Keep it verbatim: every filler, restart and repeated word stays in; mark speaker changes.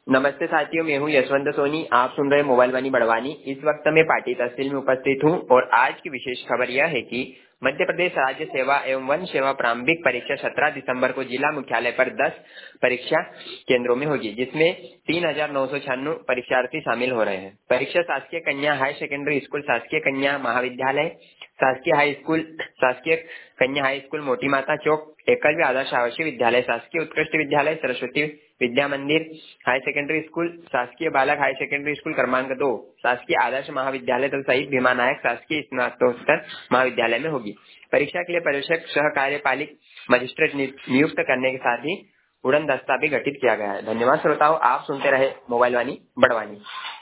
Speaker 1: नमस्ते साथियों, मैं हूं यशवंत सोनी। आप सुन रहे मोबाइल वाणी बड़वानी। इस वक्त मैं पार्टी तहसील में उपस्थित हूं और आज की विशेष खबर यह है कि मध्य प्रदेश राज्य सेवा एवं वन सेवा प्रारंभिक परीक्षा सत्रह दिसंबर को जिला मुख्यालय पर दस परीक्षा केंद्रों में होगी, जिसमें तीन हजार नौ सौ छियानवे परीक्षार्थी शामिल हो रहे हैं। परीक्षा शासकीय कन्या हाई सेकेंडरी स्कूल, शासकीय कन्या महाविद्यालय, शासकीय हाई स्कूल, शासकीय कन्या हाई स्कूल मोटी माता चौक, एकलव्य आदर्श आवासीय विद्यालय, शासकीय उत्कृष्ट विद्यालय, सरस्वती विद्या मंदिर हाई सेकेंडरी स्कूल, शासकीय बालक हाई सेकेंडरी स्कूल क्रमांक दो, शासकीय आदर्श महाविद्यालय तथा शहीद भीमा नायक शासकीय स्नातकोत्तर महाविद्यालय में होगी। परीक्षा के लिए पर्यवेक्षक सह कार्यपालिक मजिस्ट्रेट नियुक्त करने के साथ ही उड़न दस्ता भी गठित किया गया है। धन्यवाद श्रोताओं, आप सुनते रहे मोबाइल वाणी बड़वानी।